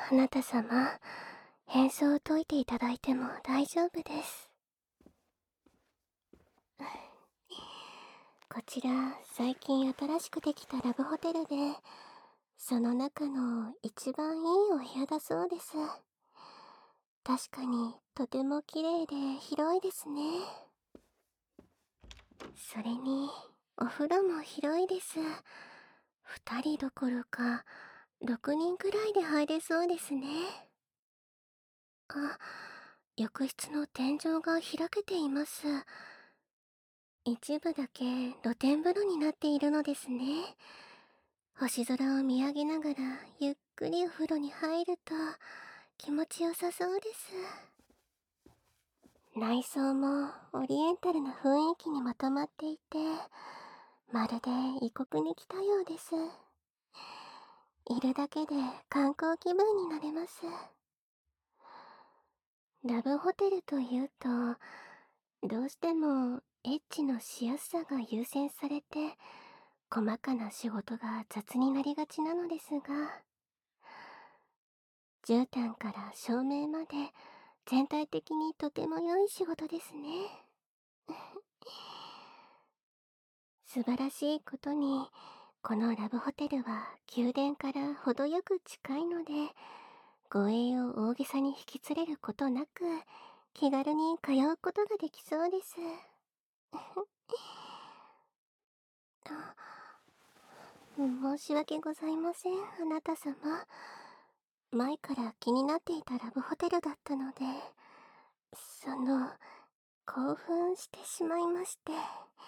あなた様、変装を解いていただいても大丈夫です。こちら、最近新しくできたラブホテルで、その中の一番いいお部屋だそうです。確かに、とても綺麗で広いですね。それに、お風呂も広いです。二人どころか、6人くらいで入れそうですね。あ、浴室の天井が開けています。一部だけ露天風呂になっているのですね。星空を見上げながらゆっくりお風呂に入ると気持ちよさそうです。内装もオリエンタルな雰囲気にまとまっていて、まるで異国に来たようです。いるだけで観光気分になれます。ラブホテルというと、どうしてもエッチのしやすさが優先されて、細かな仕事が雑になりがちなのですが、絨毯から照明まで全体的にとても良い仕事ですね。素晴らしいことに、このラブホテルは宮殿から程よく近いので、護衛を大げさに引き連れることなく、気軽に通うことができそうです。申し訳ございません、あなた様。前から気になっていたラブホテルだったので、興奮してしまいまして。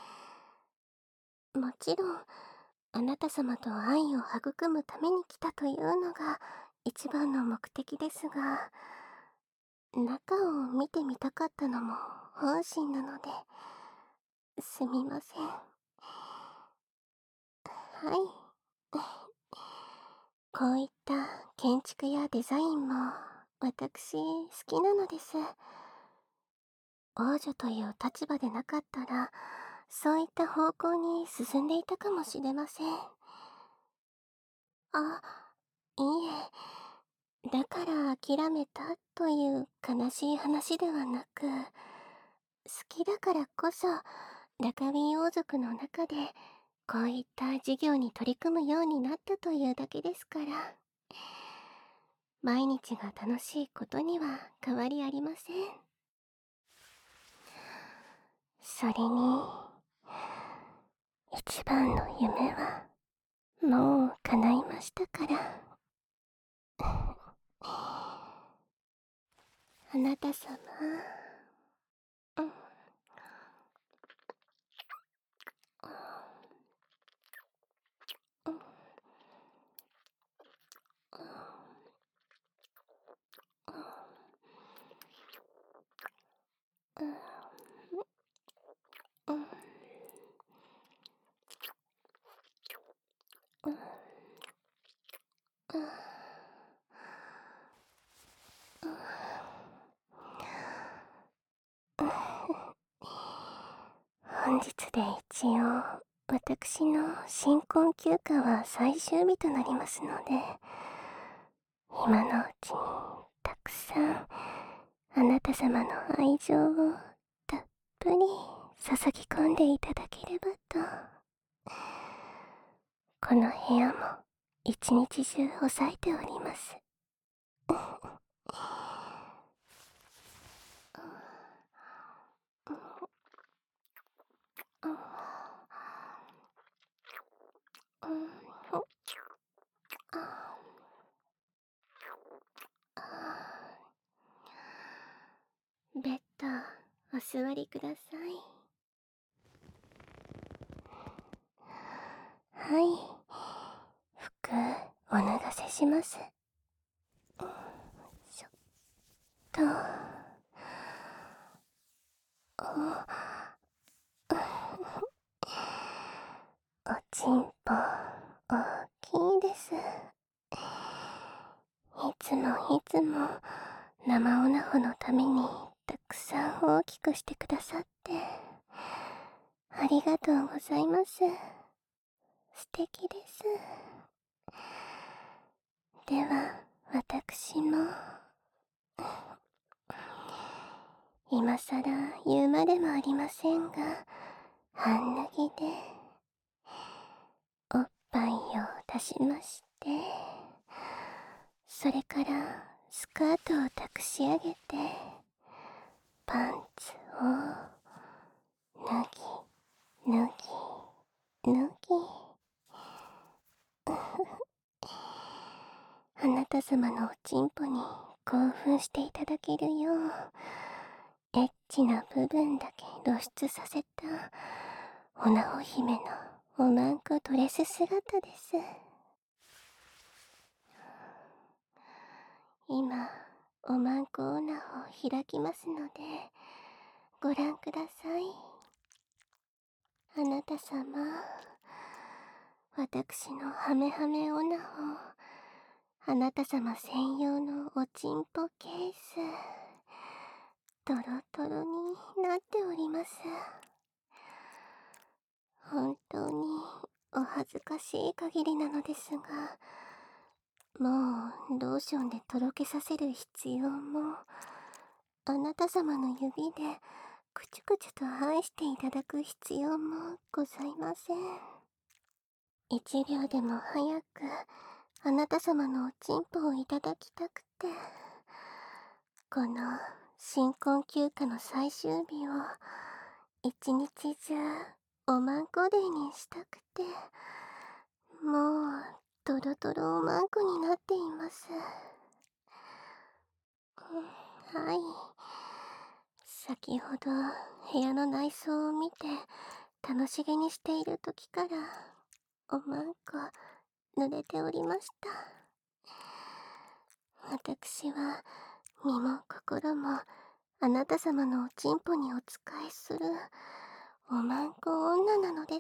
もちろん、あなた様と愛を育むために来たというのが一番の目的ですが、中を見てみたかったのも本心なので、すみません。はい。こういった建築やデザインも私好きなのです。王女という立場でなかったら、そういった方向に進んでいたかもしれません。あ、いいえ。だから諦めたという悲しい話ではなく、好きだからこそ、ラカビー王族の中で、こういった事業に取り組むようになったというだけですから。毎日が楽しいことには変わりありません。それに、一番の夢は、もう叶いましたから。あなた様、うん、うん、うん、うん、うん、うん、本日で一応、私の新婚休暇は最終日となりますので、今のうちにたくさんあなた様の愛情をたっぷり注ぎ込んでいただければと。この部屋も一日中押さえております。ベッドお座りください。はい、服お脱がせします。しょっと。おちんぽ大きいです。いつもいつも生オナホのためにたくさん大きくしてくださってありがとうございます。素敵です。では私も、今さら言うまでもありませんが、半脱ぎで、おっぱいを出しまして、それからスカートを託し上げて、パンツを脱ぎ、脱ぎ、脱ぎ、あなた様のおちんぽに興奮していただけるよう、エッチな部分だけ露出させた、おなほ姫のおまんこドレス姿です。今、おまんこおなほを開きますので、ご覧ください。あなた様、私のハメハメおなほ、あなた様専用のおちんぽケース、トロトロになっております。本当にお恥ずかしい限りなのですが、もうローションでとろけさせる必要も、あなた様の指でくちゅくちゅと愛していただく必要もございません。一秒でも早くあなた様のおちんぽをいただきたくて、この新婚休暇の最終日を一日中おまんこデーにしたくて、もうトロトロおまんこになっています。はい。先ほど部屋の内装を見て楽しげにしている時からおまんこ濡れておりました。私は身も心もあなた様のおちんぽにお仕えするおまんこ女なのです。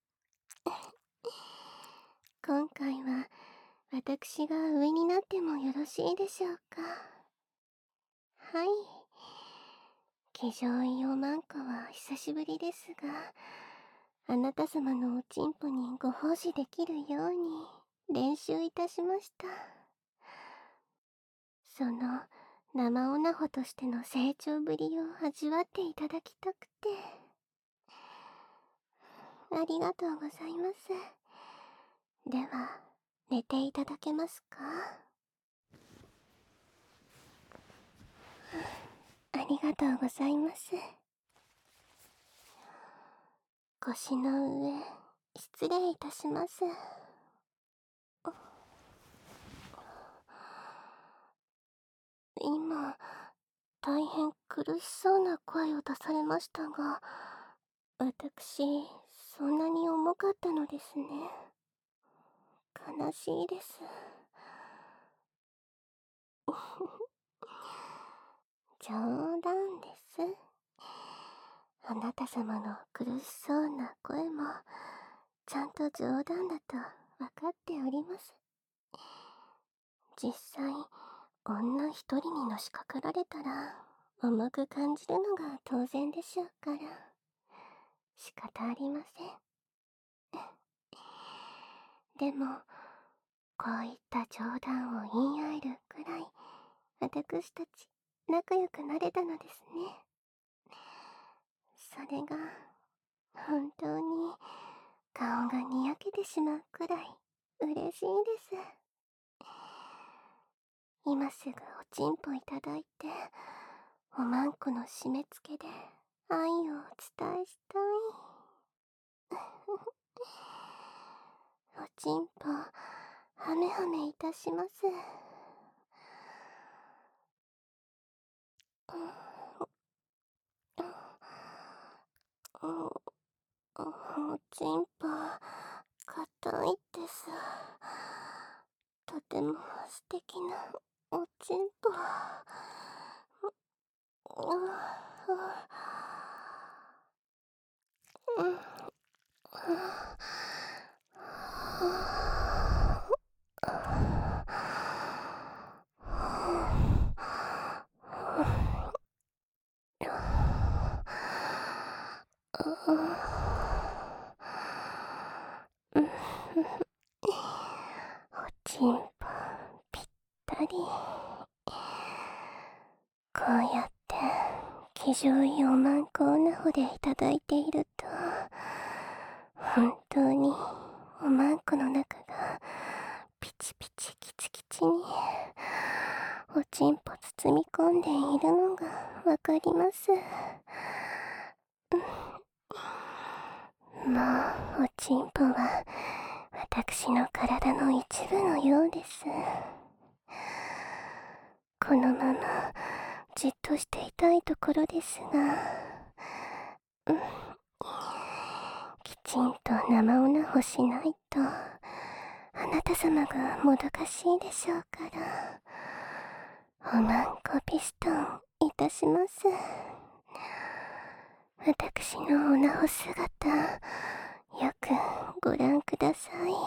今回は私が上になってもよろしいでしょうか。はい。気上位おまんこは久しぶりですが、あなた様のおちんぽにご奉仕できるように練習いたしました。その生オナホとしての成長ぶりを味わっていただきたくて。ありがとうございます。では、寝ていただけますか？ありがとうございます。腰の上、失礼いたします。今、大変苦しそうな声を出されましたが、私、そんなに重かったのですね。悲しいです。冗談です。あなた様の苦しそうな声も、ちゃんと冗談だと分かっております。実際、女一人にのしかかられたら、重く感じるのが当然でしょうから、仕方ありません。でも、こういった冗談を言い合えるくらい、私たち仲良くなれたのですね。それが、本当に顔がにやけてしまうくらい嬉しいです。今すぐおちんぽいただいて、おまんこの締め付けで愛をお伝えしたい。おちんぽ、はめはめいたします。おちんぽ、硬いです。とても素敵なおちんぽ。おちんぽ、ぴったり、こうやって気上位おまんこオナホでいただいていると、本当におまんこの中がピチピチキチキチにおちんぽ包み込んでいるのがわかります。もうおちんぽは私の体の一部のようです。このままじっとしていたいところですが、きちんと生オナホしないとあなた様がもどかしいでしょうから、おまんこピストンいたします。私のオナホ姿、よくご覧ください。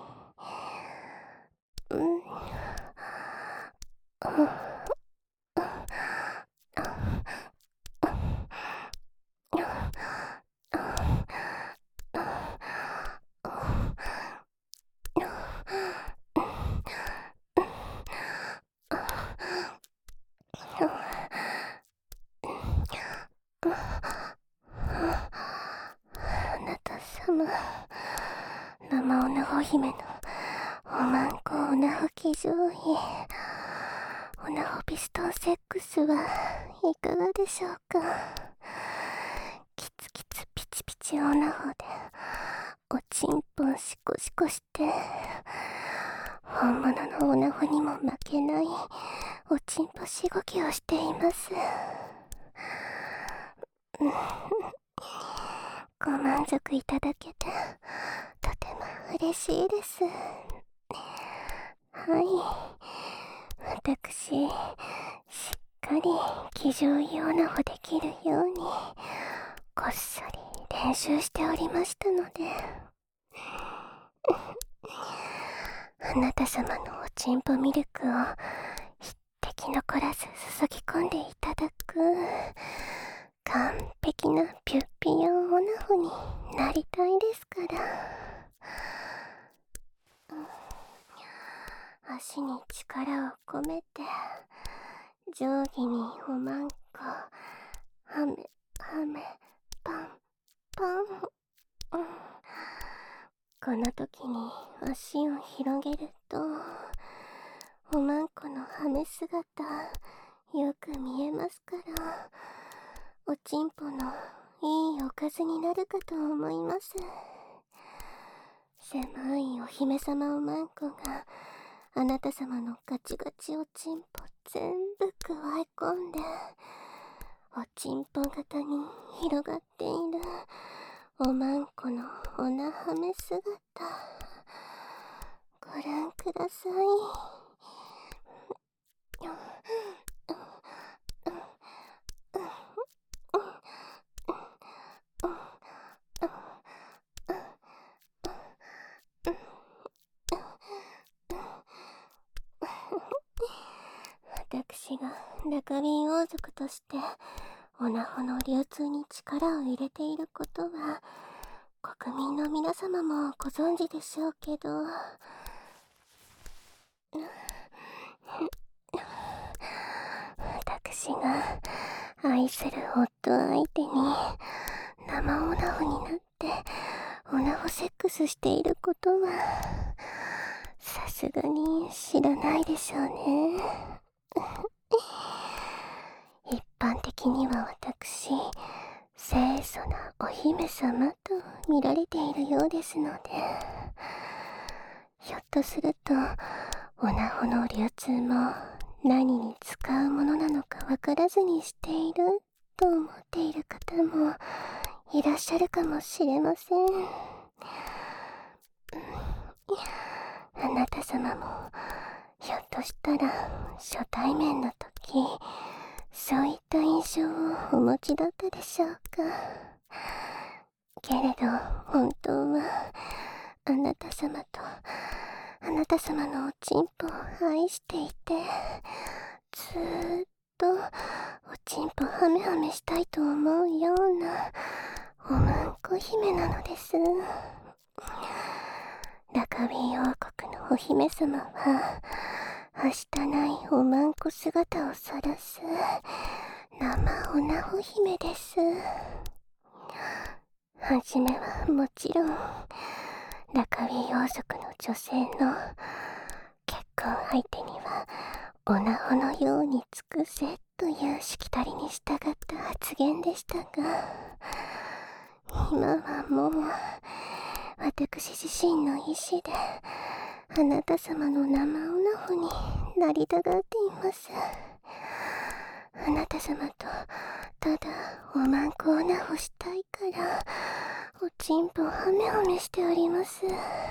あなた様、生オナホ姫のおまんこオナホ騎乗位、オナホピストンセックスはいかがでしょうか。キツキツピチピチオナホでおちんぽんシコシコして、本物のオナホにも負けないおちんぽしごきをしています。ご満足いただけてとても嬉しいです。はい、私しっかり騎乗位オナホできるようにこっそり練習しておりましたのであなた様のおちんぽミルクを一滴残らず注ぎ込んでいただく完璧なピュッピヨンオナホになりたいですから。足に力を込めて定規におまんこはめはめパンパン、この時に足を広げるとおまんこのはめ姿よく見えますから、おちんぽのいいおかずになるかと思います。狭いお姫様おまんこがあなた様のガチガチおちんぽ全部加え込んでおちんぽ型に広がっているおまんこのおなはめ姿、ご覧ください。私がラカビン王族としてオナホの流通に力を入れていることは国民の皆様もご存知でしょうけど、私が愛する夫相手に生オナホになってオナホセックスしていることはさすがに知らないでしょうね。一般的には私、清楚なお姫様と見られているようですので、ひょっとするとオナホの流通も何に使うものなのかわからずにしていると思っている方もいらっしゃるかもしれません。あなた様もひょっとしたら初対面の時そういった印象をお持ちだったでしょうか。けれど本当はあなた様とあなた様のおちんぽを愛していて、ずーっとおちんぽハメハメしたいと思うようなおまんこ姫なのです。ラカビー王国のお姫様ははしたないおまんこ姿をさらす生おなほ姫です。はじめはもちろんラカウィ王族の女性の結婚相手にはおなほのように尽くせというしきたりに従った発言でしたが、今はもう私自身の意志であなた様の生おなほになりたがっています。あなた様とただおまんこおなほしたいからおちんぽはめはめしております。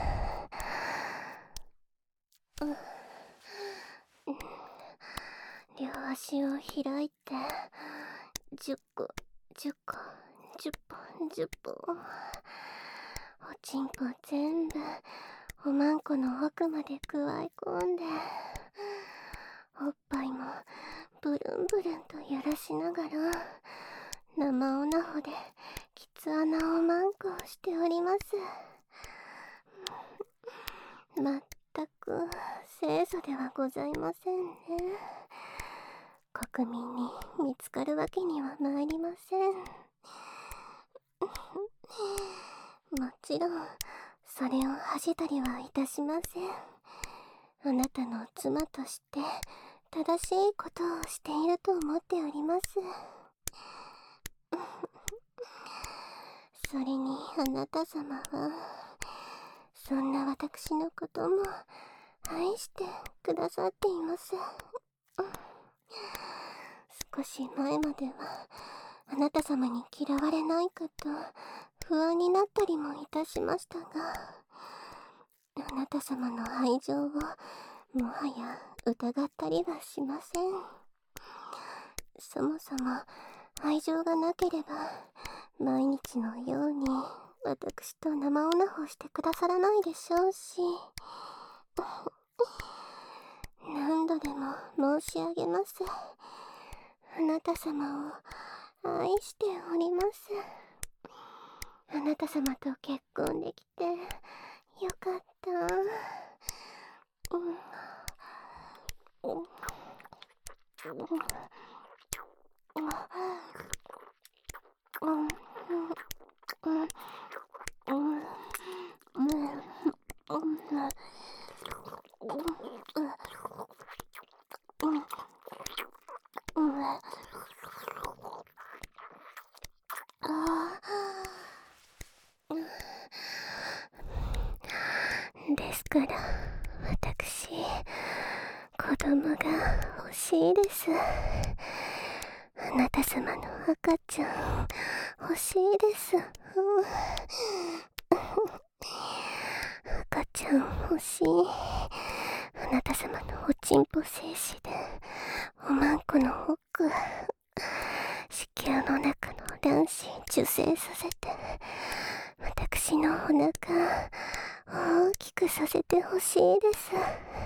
両足を開いて10個10個10本10本、おちんぽ全部おまんこの奥までくわえ込んで、おっぱいもブルンブルンと揺らしながら生おなほできつ穴おまんこをしております。まったく清楚ではございませんね。国民に見つかるわけにはまいりません。もちろんそれを恥じたりはいたしません。あなたの妻として正しいことをしていると思っております。それにあなた様はそんな私のことも愛してくださっています。少し前まではあなた様に嫌われないかと不安になったりもいたしましたが、あなた様の愛情をもはや疑ったりはしません。そもそも愛情がなければ毎日のように私と生おなほしてくださらないでしょうし、何度でも申し上げます。あなた様を愛しております。あなた様と結婚できてよかった。ですから私、子供が欲しいです。あなた様の赤ちゃん欲しいです。赤ちゃん欲しい。あなた様のおちんぽ精子でおまんこの奥、子宮の中の卵子受精させて私のお腹大きくさせてほしいです。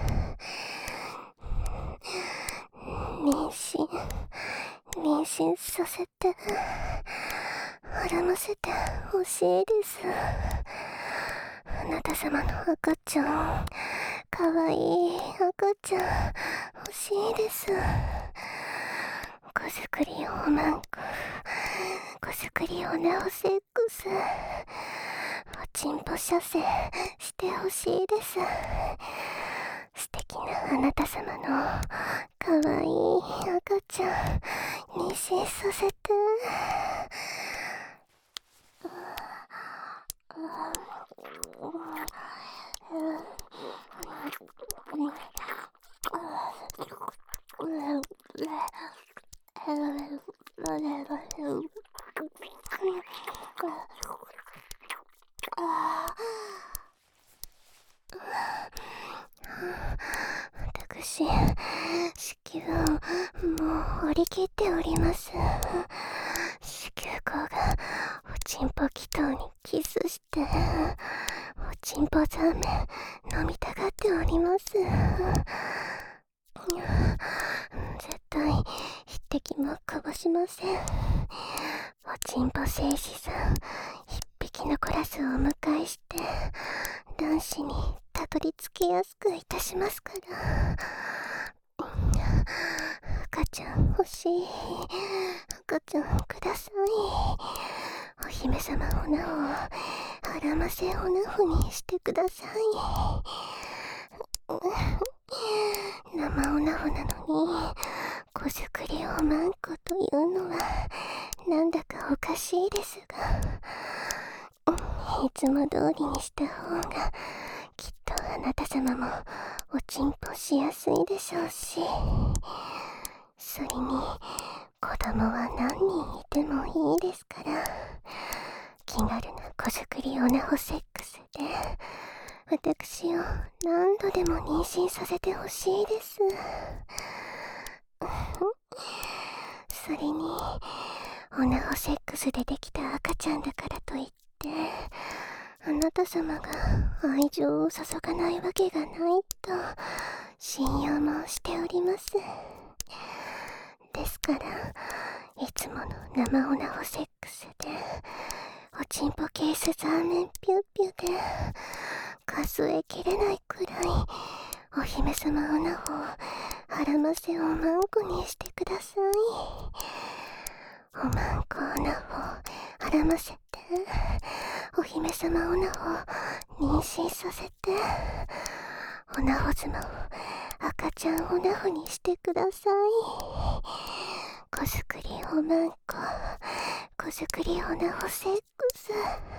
妊娠させて孕ませてほしいです。あなた様の赤ちゃん、かわいい赤ちゃん欲しいです。子作りおまんこ、子作りおなおセックス、おちんぽ射精してほしいです。素敵なあなた様のかわいい赤ちゃん妊娠させて。私、子宮をもう折り切っております。子宮口がおちんぽ祈祷にキスしておちんぽザーメン飲みたがっております。絶対一滴もこぼしません。おちんぽ戦士さん一匹残らずお迎えして卵子にたどり着きやすくいたしますから。 赤ちゃん欲しい。赤ちゃんください。お姫様オナホ、あらませオナホにしてください。生オナホなのに子作りをマンコというのはなんだかおかしいですが、いつも通りにした方がきっとあなた様もおちんぽしやすいでしょうし、それに子供は何人いてもいいですから、気軽な子作りオナホセックスで私を何度でも妊娠させてほしいです。それにオナホセックスでできた赤ちゃんだからといってあなた様が愛情を注がないわけがないと信用もしております。ですからいつもの生オナホセックスでおちんぽケースザーメンピュッピュで数えきれないくらいお姫様オナホをあらませをマンコにしてください。おまんこオナホあらませてお姫様オナホを妊娠させてオナホ妻を赤ちゃんオナホにしてください。子作りおまんこ子作りオナホセックス。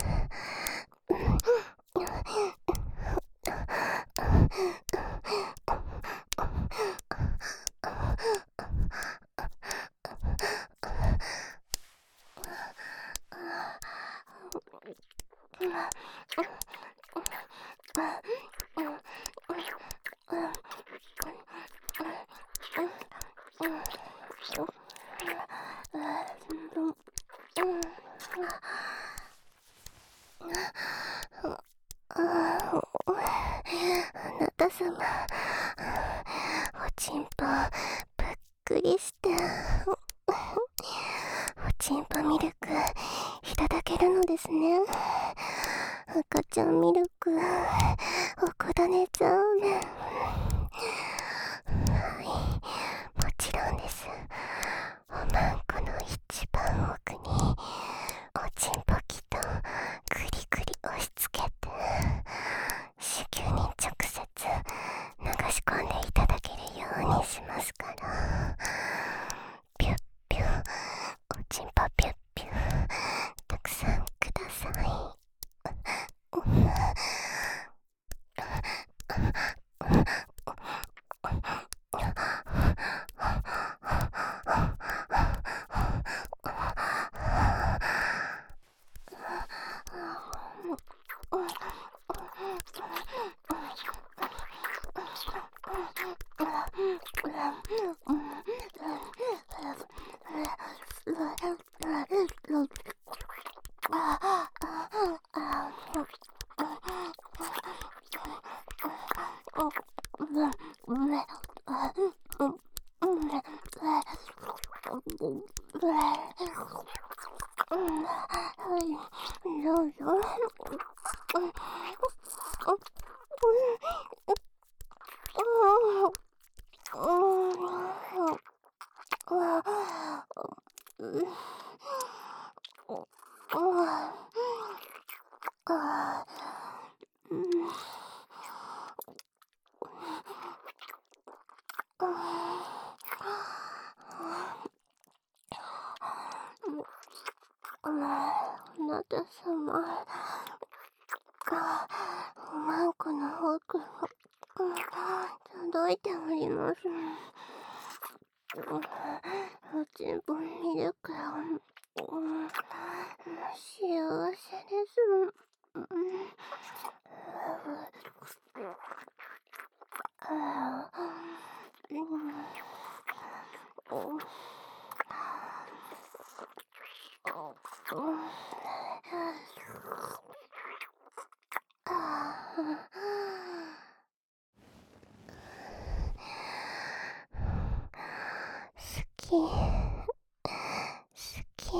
あなた様、おちんぽぷっくりしておちんぽミルクいただけるのですね。赤ちゃんミルクおこだねザーメン。はい、もちろんです。おまんこの一番奥におちんぽきとグリグリ押し付けて子宮に直接流し込んでいただけるようにしますから、ピュッピュッおちんぽピュッピュッたくさんください。どうぞ。あなた様、おまんこの奥届いております。おちんぽミルク幸せです。好き、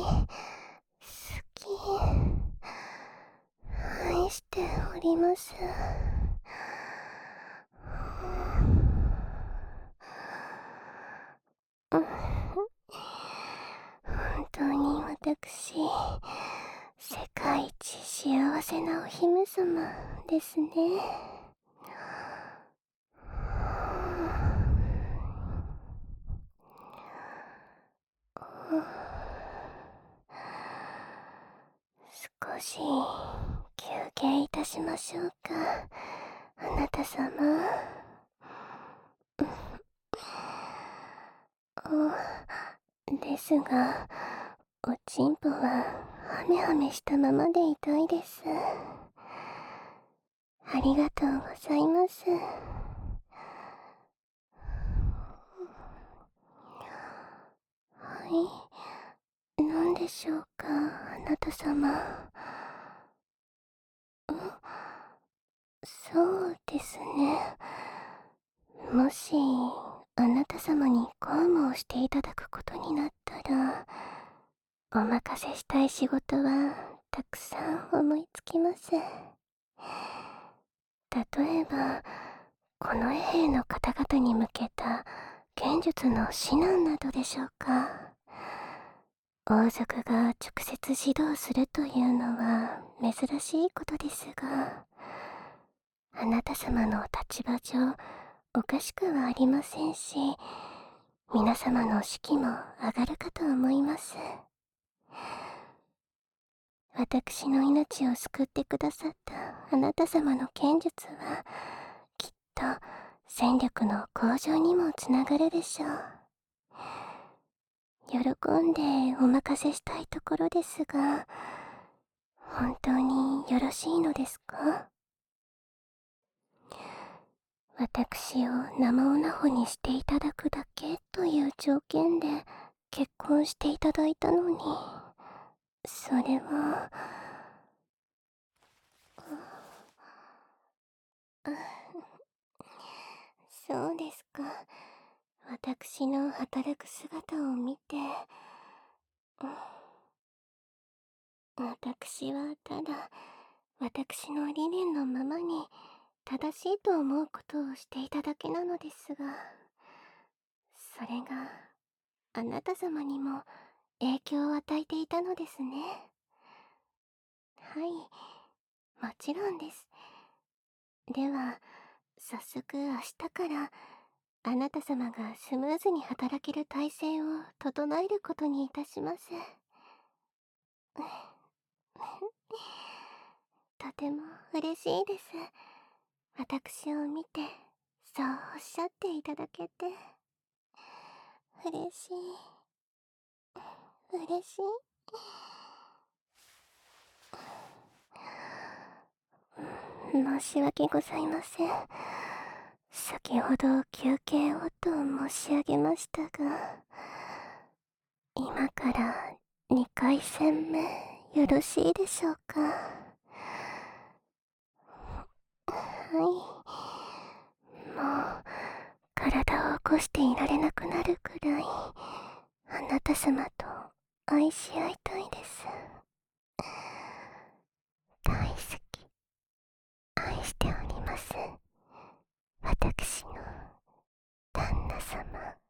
愛しております。 私、世界一幸せなお姫様ですね。少し休憩いたしましょうか、あなた様。ですが、おちんぽはハメハメしたままでいたいです。ありがとうございます。はい、何でしょうか、あなた様。そうですね。もし、あなた様に公務をしていただくことになったら、お任せしたい仕事はたくさん思いつきます。例えば、この衛兵の方々に向けた剣術の指南などでしょうか。王族が直接指導するというのは珍しいことですが、あなた様の立場上おかしくはありませんし、皆様の士気も上がるかと思います。私の命を救ってくださったあなた様の剣術は、きっと戦力の向上にもつながるでしょう。喜んでお任せしたいところですが、本当によろしいのですか？私を生オナホにしていただくだけという条件で結婚していただいたのに、それは。そうですか。私の働く姿を見て、私はただ私の理念のままに正しいと思うことをしていただけなのですが、それがあなた様にも影響を与えていたのですね。はい、もちろんです。では、早速明日からあなた様がスムーズに働ける体制を整えることにいたします。とても嬉しいです。私を見てそうおっしゃっていただけて。嬉しい、嬉しい。申し訳ございません。先ほど休憩をと申し上げましたが、今から2回戦目よろしいでしょうか。はい、もう体を起こしていられなくなるくらいあなた様と愛し合いたいです。大好き、愛しております、私の旦那様。